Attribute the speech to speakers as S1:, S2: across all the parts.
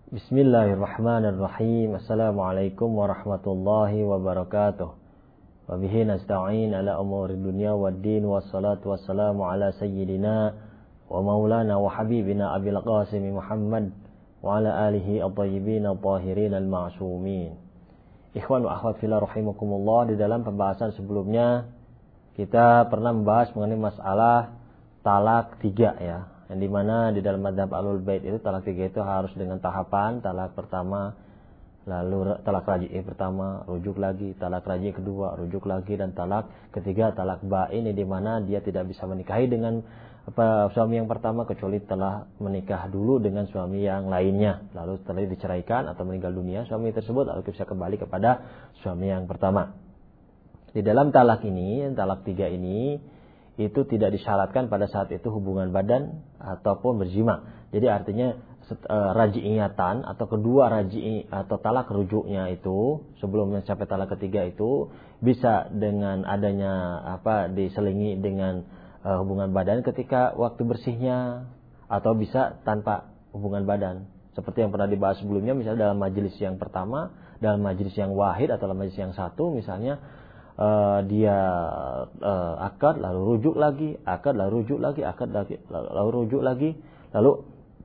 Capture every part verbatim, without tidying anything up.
S1: Bismillahirrahmanirrahim. Assalamualaikum warahmatullahi wabarakatuh. Wa bihi nasta'in ala umuri dunya waddin, wassalatu wassalamu ala sayyidina wa maulana wa habibina Abil Qasim Muhammad wa ala alihi at-tayyibin at-tahirin al-ma'sumin. Ikhwan wa akhwat fillah rahimakumullah, di dalam pembahasan sebelumnya kita pernah membahas mengenai masalah talak tiga, ya. Yang dimana di dalam madhab Ahlul Bait itu talak tiga itu harus dengan tahapan. Talak pertama, lalu talak raj'i pertama, rujuk lagi, talak raj'i kedua, rujuk lagi, dan talak ketiga talak ba'in, di mana dia tidak bisa menikahi dengan apa, suami yang pertama kecuali telah menikah dulu dengan suami yang lainnya, lalu setelah diceraikan atau meninggal dunia suami tersebut, lalu bisa kembali kepada suami yang pertama. Di dalam talak ini, talak tiga ini, itu tidak disyaratkan pada saat itu hubungan badan ataupun berjima. Jadi artinya e, raj'iyatan atau kedua raj'i atau talak rujuknya itu sebelum mencapai talak ketiga itu bisa dengan adanya apa diselingi dengan e, hubungan badan ketika waktu bersihnya, atau bisa tanpa hubungan badan. Seperti yang pernah dibahas sebelumnya, misalnya dalam majelis yang pertama, dalam majelis yang wahid atau dalam majelis yang satu, misalnya Uh, dia uh, akad lalu rujuk lagi, akad lalu rujuk lagi, akad lagi lalu rujuk lagi, lalu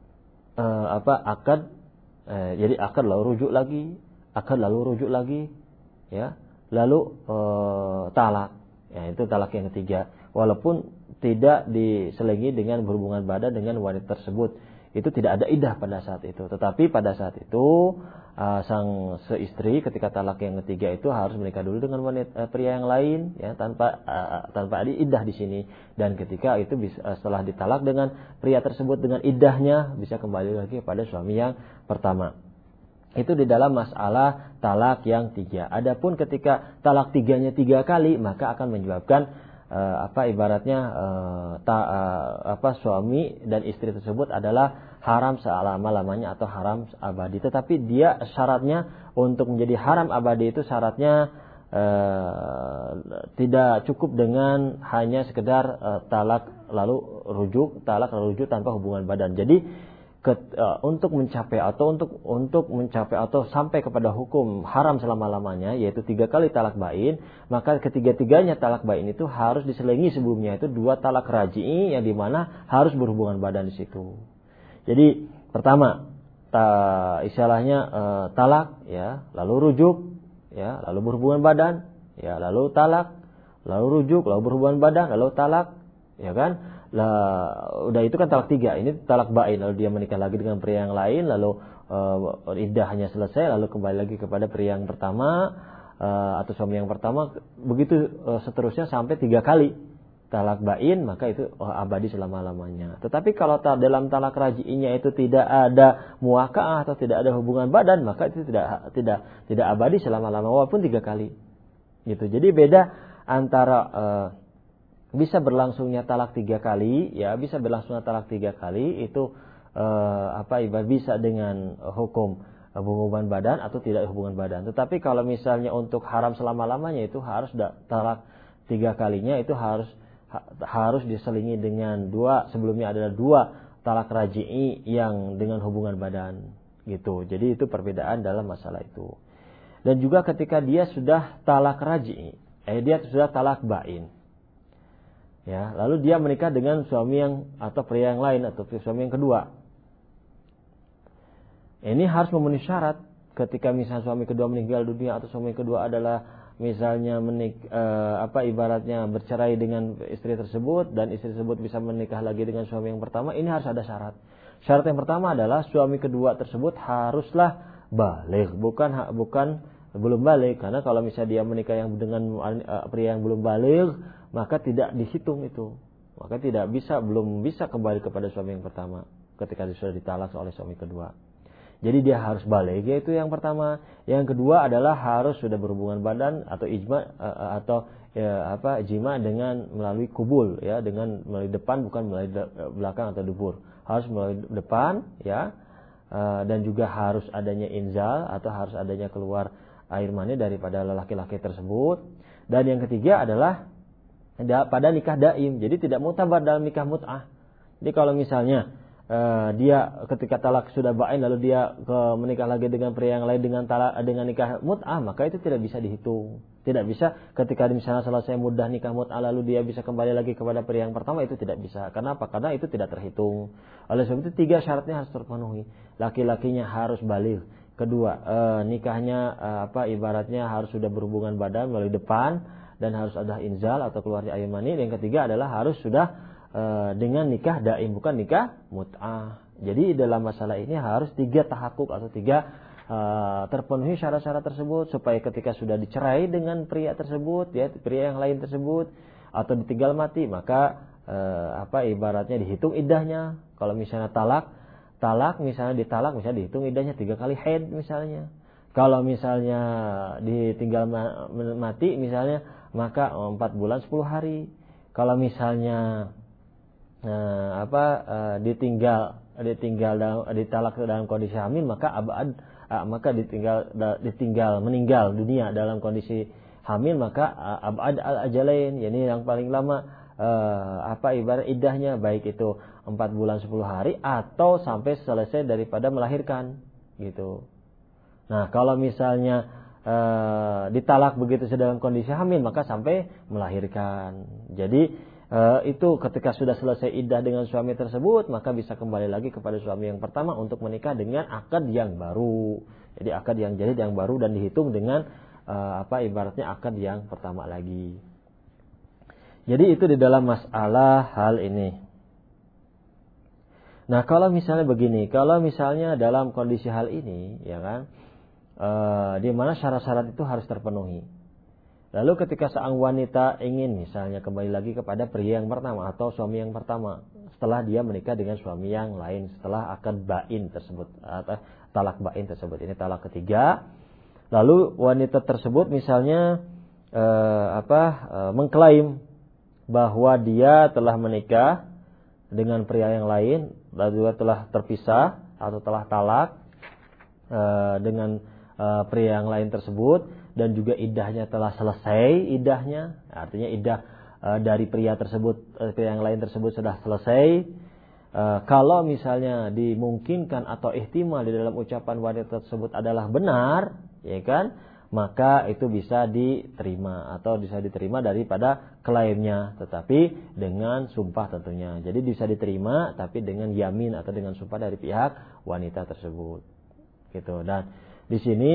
S1: uh, apa akad uh, jadi akad lalu rujuk lagi, akad lalu rujuk lagi, ya, lalu uh, talak, ya, itu talak yang ketiga, walaupun tidak diselingi dengan berhubungan badan dengan wanita tersebut. Itu tidak ada iddah pada saat itu. Tetapi pada saat itu uh, sang seistri ketika talak yang ketiga itu harus menikah dulu dengan wanita uh, pria yang lain, ya, tanpa uh, tanpa ada iddah di sini. Dan ketika itu bisa, uh, setelah ditalak dengan pria tersebut dengan iddahnya, bisa kembali lagi kepada suami yang pertama. Itu di dalam masalah talak yang tiga. Adapun ketika talak tiganya tiga kali, maka akan menyebabkan Uh, apa ibaratnya uh, ta, uh, apa suami dan istri tersebut adalah haram selama-lamanya atau haram abadi. Tetapi dia syaratnya untuk menjadi haram abadi itu syaratnya uh, tidak cukup dengan hanya sekedar uh, talak lalu rujuk, talak lalu rujuk tanpa hubungan badan. Jadi Ke, uh, untuk mencapai atau untuk untuk mencapai atau sampai kepada hukum haram selama-lamanya, yaitu tiga kali talak bain, maka ketiga-tiganya talak bain itu harus diselingi sebelumnya itu dua talak raj'i, yang dimana harus berhubungan badan di situ. Jadi pertama ta, istilahnya uh, talak, ya, lalu rujuk, ya, lalu berhubungan badan, ya, lalu talak, lalu rujuk, lalu berhubungan badan, lalu talak, ya kan? Lah, udah itu kan talak tiga, ini talak bain, lalu dia menikah lagi dengan pria yang lain, lalu uh, iddahnya selesai, lalu kembali lagi kepada pria yang pertama uh, atau suami yang pertama, begitu uh, seterusnya sampai tiga kali talak bain, maka itu uh, abadi selama-lamanya. Tetapi kalau ta- dalam talak raj'inya itu tidak ada muwaka'ah atau tidak ada hubungan badan, maka itu tidak tidak tidak abadi selama-lamanya walaupun tiga kali. Gitu. Jadi beda antara uh, bisa berlangsungnya talak tiga kali, ya, bisa berlangsungnya talak tiga kali itu eh, apa ibarat bisa dengan hukum eh, hubungan badan atau tidak hubungan badan. Tetapi kalau misalnya untuk haram selama-lamanya itu harus da, talak tiga kalinya itu harus ha, harus diselingi dengan dua, sebelumnya adalah dua talak raj'i yang dengan hubungan badan, gitu. Jadi itu perbedaan dalam masalah itu. Dan juga ketika dia sudah talak raj'i, eh dia sudah talak bain, ya, lalu dia menikah dengan suami yang atau pria yang lain atau suami yang kedua. Ini harus memenuhi syarat. Ketika misalnya suami kedua meninggal dunia atau suami kedua adalah misalnya menik eh, apa ibaratnya bercerai dengan istri tersebut dan istri tersebut bisa menikah lagi dengan suami yang pertama, ini harus ada syarat. Syarat yang pertama adalah suami kedua tersebut haruslah baligh, bukan bukan belum baligh, karena kalau misalnya dia menikah yang dengan uh, pria yang belum baligh, maka tidak dihitung itu, maka tidak bisa belum bisa kembali kepada suami yang pertama ketika dia sudah ditalak oleh suami kedua. Jadi dia harus baligh, yaitu yang pertama. Yang kedua adalah harus sudah berhubungan badan atau ijma uh, atau ya, apa jima dengan melalui kubul, ya, dengan melalui depan bukan melalui de, belakang atau dubur, harus melalui depan, ya, uh, dan juga harus adanya inzal atau harus adanya keluar air mani daripada laki-laki tersebut. Dan yang ketiga adalah pada nikah daim, jadi tidak mutabar dalam nikah mut'ah. Jadi kalau misalnya uh, dia ketika talak sudah bain lalu dia ke menikah lagi dengan pria yang lain dengan talak dengan nikah mut'ah, maka itu tidak bisa dihitung. Tidak bisa ketika misalnya selesai mudah nikah mut'ah lalu dia bisa kembali lagi kepada pria yang pertama, itu tidak bisa. Kenapa? Karena itu tidak terhitung. Oleh sebab itu tiga syaratnya harus terpenuhi. Laki-lakinya harus baligh. Kedua, eh, nikahnya eh, apa ibaratnya harus sudah berhubungan badan melalui depan dan harus ada inzal atau keluarnya air mani. Dan yang ketiga adalah harus sudah eh, dengan nikah daim, bukan nikah mut'ah. Jadi dalam masalah ini harus tiga tahakuk atau tiga Uh, terpenuhi syarat-syarat tersebut supaya ketika sudah dicerai dengan pria tersebut, ya pria yang lain tersebut atau ditinggal mati, maka uh, apa ibaratnya dihitung iddahnya. Kalau misalnya talak, talak misalnya ditalak misalnya dihitung iddahnya tiga kali haid misalnya. Kalau misalnya ditinggal mati misalnya maka empat bulan sepuluh hari. Kalau misalnya uh, apa uh, ditinggal ditinggal dalam, ditalak dalam kondisi hamil maka abad Uh, maka ditinggal da, ditinggal meninggal dunia dalam kondisi hamil maka uh, abad al ajalain, yakni yang paling lama uh, apa ibarat iddahnya baik itu empat bulan sepuluh hari atau sampai selesai daripada melahirkan gitu. Nah, kalau misalnya uh, ditalak begitu dalam kondisi hamil maka sampai melahirkan. Jadi Uh, itu ketika sudah selesai iddah dengan suami tersebut maka bisa kembali lagi kepada suami yang pertama untuk menikah dengan akad yang baru. Jadi akad yang jadid yang baru dan dihitung dengan uh, apa ibaratnya akad yang pertama lagi. Jadi itu di dalam masalah hal ini. Nah, kalau misalnya begini, kalau misalnya dalam kondisi hal ini ya kan uh, di mana syarat-syarat itu harus terpenuhi. Lalu ketika seorang wanita ingin misalnya kembali lagi kepada pria yang pertama atau suami yang pertama setelah dia menikah dengan suami yang lain setelah akad bain tersebut atau talak bain tersebut, ini talak ketiga. Lalu wanita tersebut misalnya eh, apa eh, mengklaim bahwa dia telah menikah dengan pria yang lain lalu dia telah terpisah atau telah talak eh, dengan eh, pria yang lain tersebut dan juga iddahnya telah selesai iddahnya, artinya iddah e, dari pria tersebut e, pria yang lain tersebut sudah selesai. E, kalau misalnya dimungkinkan atau ihtimal di dalam ucapan wanita tersebut adalah benar, ya kan, maka itu bisa diterima atau bisa diterima daripada klaimnya, tetapi dengan sumpah tentunya. Jadi bisa diterima tapi dengan yamin atau dengan sumpah dari pihak wanita tersebut. Gitu. Dan di sini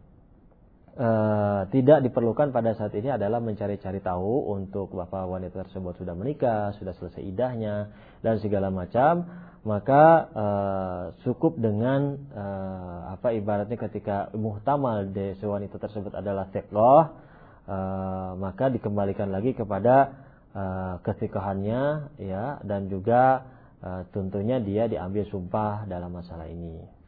S1: Uh, tidak diperlukan pada saat ini adalah mencari-cari tahu untuk bapak wanita tersebut sudah menikah, sudah selesai iddahnya dan segala macam, maka uh, cukup dengan uh, apa ibaratnya ketika muhtamal dari wanita tersebut adalah thiqah, uh, maka dikembalikan lagi kepada uh, kethiqahannya ya, dan juga uh, tentunya dia diambil sumpah dalam masalah ini.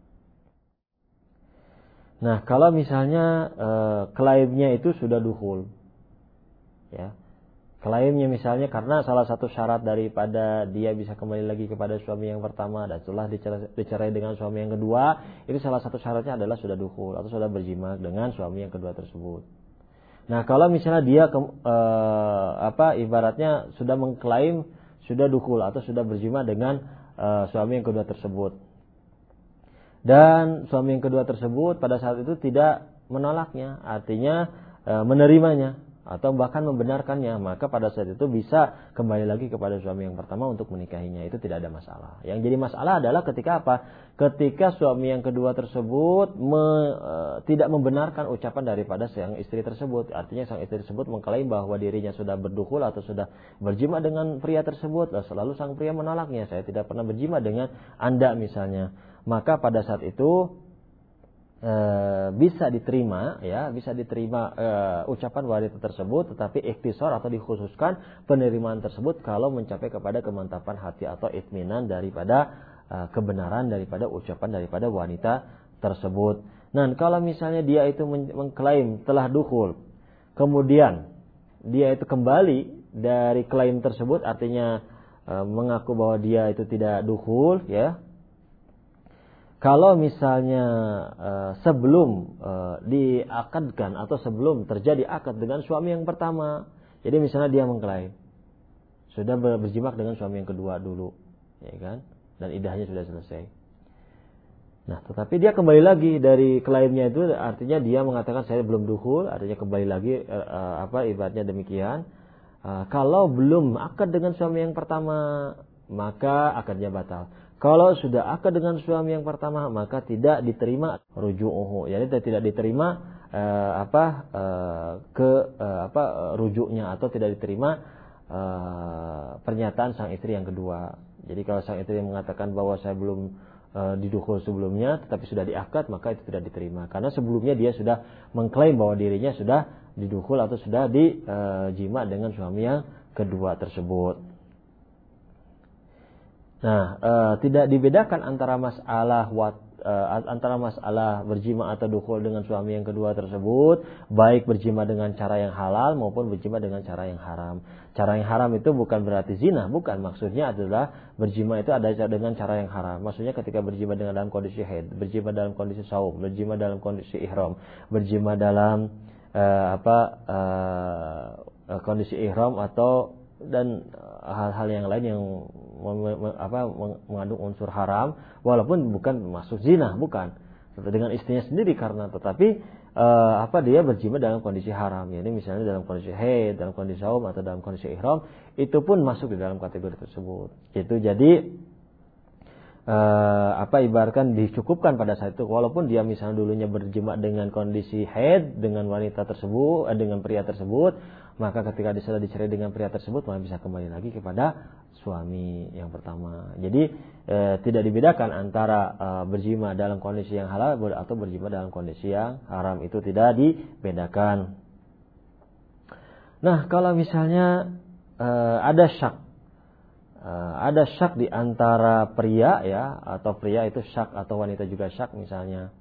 S1: Nah, kalau misalnya e, klaimnya itu sudah dukhul, ya, klaimnya misalnya karena salah satu syarat daripada dia bisa kembali lagi kepada suami yang pertama dan setelah dicerai, dicerai dengan suami yang kedua, itu salah satu syaratnya adalah sudah dukhul atau sudah berjima dengan suami yang kedua tersebut. Nah, kalau misalnya dia ke, e, apa ibaratnya sudah mengklaim sudah dukhul atau sudah berjima dengan e, suami yang kedua tersebut. Dan suami yang kedua tersebut pada saat itu tidak menolaknya, artinya e, menerimanya atau bahkan membenarkannya, maka pada saat itu bisa kembali lagi kepada suami yang pertama untuk menikahinya, itu tidak ada masalah. Yang jadi masalah adalah ketika apa? Ketika suami yang kedua tersebut me, e, tidak membenarkan ucapan daripada sang istri tersebut, artinya sang istri tersebut mengklaim bahwa dirinya sudah berdukul atau sudah berjima dengan pria tersebut, lalu sang pria menolaknya, saya tidak pernah berjima dengan Anda misalnya. Maka pada saat itu e, bisa diterima, ya, bisa diterima e, ucapan wanita tersebut, tetapi ikhtisar atau dikhususkan penerimaan tersebut kalau mencapai kepada kemantapan hati atau itminan daripada e, kebenaran daripada ucapan daripada wanita tersebut. Nah, kalau misalnya dia itu mengklaim telah dukhul, kemudian dia itu kembali dari klaim tersebut, artinya e, mengaku bahwa dia itu tidak dukhul, ya. Kalau misalnya uh, sebelum uh, diakadkan atau sebelum terjadi akad dengan suami yang pertama, jadi misalnya dia mengklaim sudah berjimak dengan suami yang kedua dulu, ya kan? dan iddahnya sudah selesai. Nah, tetapi dia kembali lagi dari klaimnya itu, artinya dia mengatakan saya belum dukhul, artinya kembali lagi uh, apa ibaratnya demikian. Uh, kalau belum akad dengan suami yang pertama, maka akadnya batal. Kalau sudah akad dengan suami yang pertama, maka tidak diterima ruju'uhu. Jadi tidak diterima uh, apa uh, ke uh, apa uh, rujuknya, atau tidak diterima uh, pernyataan sang istri yang kedua. Jadi kalau sang istri yang mengatakan bahwa saya belum uh, didukhul sebelumnya, tetapi sudah diakad, maka itu tidak diterima. Karena sebelumnya dia sudah mengklaim bahwa dirinya sudah didukhul atau sudah dijima uh, dengan suami yang kedua tersebut. Nah, e, tidak dibedakan antara masalah wat, e, antara masalah berjima atau dukhul dengan suami yang kedua tersebut, baik berjima dengan cara yang halal maupun berjima dengan cara yang haram. Cara yang haram itu bukan berarti zina, bukan. Maksudnya adalah berjima itu ada dengan cara yang haram. Maksudnya ketika berjima dengan dalam kondisi haid, berjima dalam kondisi saum, berjima dalam kondisi ihram, berjima dalam e, apa e, kondisi ihram atau dan hal-hal yang lain yang apa mengandung unsur haram, walaupun bukan masuk zina, bukan dengan istrinya sendiri, karena tetapi uh, apa dia berjima dalam kondisi haram, yani misalnya dalam kondisi haid, dalam kondisi saum atau dalam kondisi ihram, itu pun masuk di dalam kategori tersebut. Itu jadi uh, apa ibaratkan dicukupkan pada saat itu, walaupun dia misalnya dulunya berjima dengan kondisi haid dengan wanita tersebut, eh, dengan pria tersebut, maka ketika dia sudah dicerai dengan pria tersebut, maka bisa kembali lagi kepada suami yang pertama. Jadi e, tidak dibedakan antara e, berjima dalam kondisi yang halal atau berjima dalam kondisi yang haram, itu tidak dibedakan. Nah, kalau misalnya e, ada syak, e, ada syak di antara pria ya, atau pria itu syak atau wanita juga syak misalnya.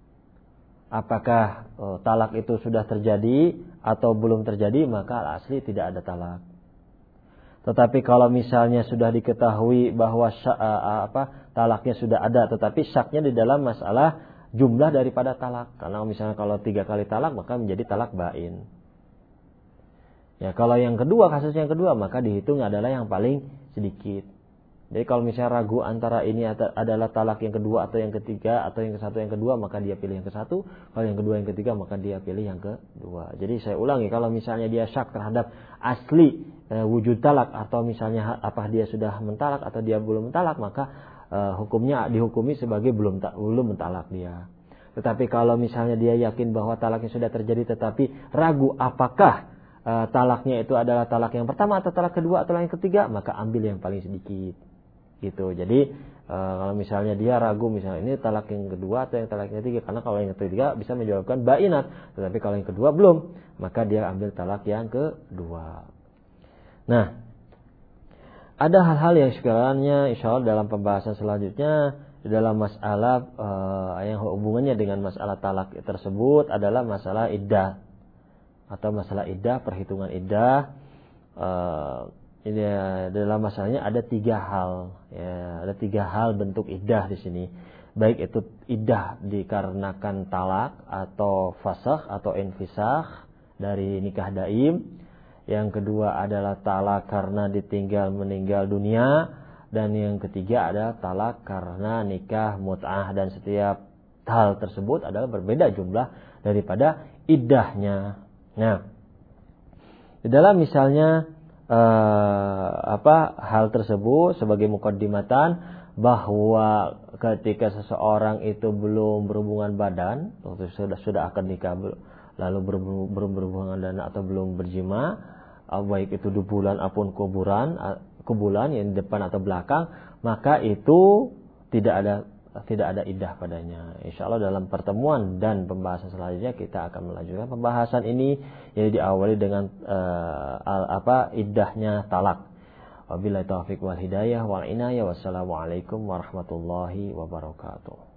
S1: Apakah e, talak itu sudah terjadi atau belum terjadi, maka asli tidak ada talak. Tetapi kalau misalnya sudah diketahui bahwa syak, uh, apa talaknya sudah ada, tetapi syaknya di dalam masalah jumlah daripada talak. Karena misalnya kalau tiga kali talak, maka menjadi talak bain. Ya, kalau yang kedua, kasus yang kedua, maka dihitung adalah yang paling sedikit. Jadi kalau misalnya ragu antara ini adalah talak yang kedua atau yang ketiga, atau yang ke satu yang kedua, maka dia pilih yang ke satu. Kalau yang kedua yang ketiga, maka dia pilih yang kedua. Jadi saya ulangi, kalau misalnya dia syak terhadap asli e, wujud talak, atau misalnya apa dia sudah mentalak atau dia belum mentalak, maka e, hukumnya dihukumi sebagai belum belum mentalak dia. Tetapi kalau misalnya dia yakin bahwa talaknya sudah terjadi, tetapi ragu apakah e, talaknya itu adalah talak yang pertama atau talak kedua atau yang ketiga, maka ambil yang paling sedikit. Gitu. Jadi e, kalau misalnya dia ragu, misalnya ini talak yang kedua atau yang talak yang ketiga, karena kalau yang ketiga bisa menjawabkan bainat, tetapi kalau yang kedua belum, maka dia ambil talak yang kedua. Nah, ada hal-hal yang sekiranya insya Allah dalam pembahasan selanjutnya dalam masalah e, yang hubungannya dengan masalah talak tersebut adalah masalah iddah atau masalah iddah, perhitungan iddah. E, Ini dalam masalahnya ada tiga hal, ya, ada tiga hal bentuk iddah di sini. Baik itu iddah dikarenakan talak atau fasakh atau infisakh dari nikah daim. Yang kedua adalah talak karena ditinggal meninggal dunia, dan yang ketiga adalah talak karena nikah mut'ah, dan setiap hal tersebut adalah berbeda jumlah daripada iddahnya. Nah, di dalam misalnya Uh, apa hal tersebut sebagai mukaddimatan, bahwa ketika seseorang itu belum berhubungan badan, waktu sudah sudah akan nikah lalu belum berhubungan badan atau belum berjima, uh, baik itu dubulan ataupun kuburan uh, kubulan yang depan atau belakang, maka itu tidak ada tidak ada iddah padanya. Insyaallah dalam pertemuan dan pembahasan selanjutnya kita akan melanjutkan pembahasan ini, jadi diawali dengan uh, al, apa iddahnya talak. Wabillahi taufiq wal hidayah wal inayah. Wassalamualaikum warahmatullahi wabarakatuh.